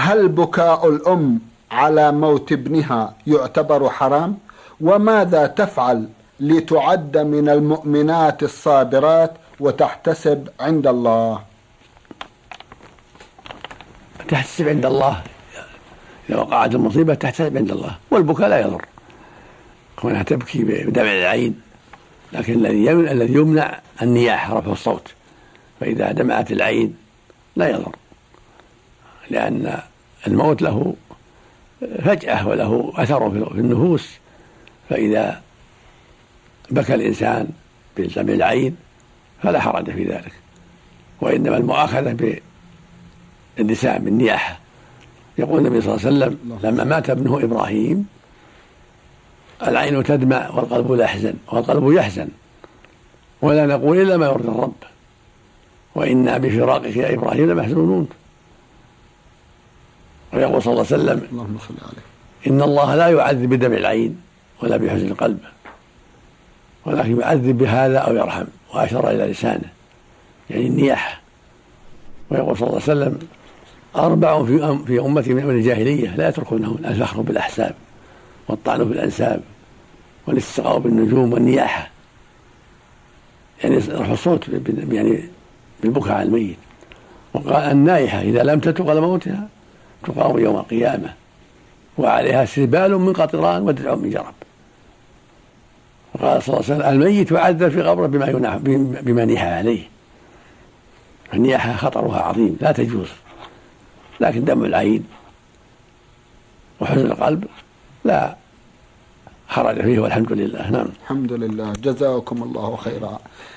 هل بكاء الأم على موت ابنها يعتبر حرام؟ وماذا تفعل لتعد من المؤمنات الصابرات وتحتسب عند الله؟ تحتسب عند الله، إذا وقعت المصيبة تحتسب عند الله، والبكاء لا يضر كونها تبكي بدمع العين، لكن الذي يمنع النياحة، رفع الصوت، فإذا دمعت العين لا يضر، لأن الموت له فجأة وله أثر في النفوس، فإذا بكى الإنسان بدمع العين فلا حرج في ذلك، وإنما المؤاخذة بالنساء بالنياحة. يقول النبي صلى الله عليه وسلم لما مات ابنه إبراهيم: العين تدمع والقلب يحزن ولا نقول إلا ما يرضي الرب، وإنا بفراقك يا إبراهيم لمحزونون. ويقول صلى الله عليه وسلم: إن الله لا يعذب بدمع العين ولا بحزن القلب، ولكن يعذب بهذا أو يرحم، وأشار إلى لسانه يعني النياحة. ويقول صلى الله عليه وسلم: 4 في أمتي من أمر الجاهلية لا يتركونهن: الفخر بالأحساب، والطعن في الأنساب، والاستسقاء بالنجوم، والنياحة يعني رفع الصوت يعني بالبكاء على الميت. وقال: النائحة إذا لم تتق لموتها تقام يوم القيامة وعليها سربال من قطران ودرع من جرب. وقال صلى الله عليه وسلم: الميت يعذب في قبره بما نيح عليه. النياحة خطرها عظيم لا تجوز، لكن دمع العين وحزن القلب لا حرج فيه والحمد لله. نعم، الحمد لله، جزاكم الله خيرا.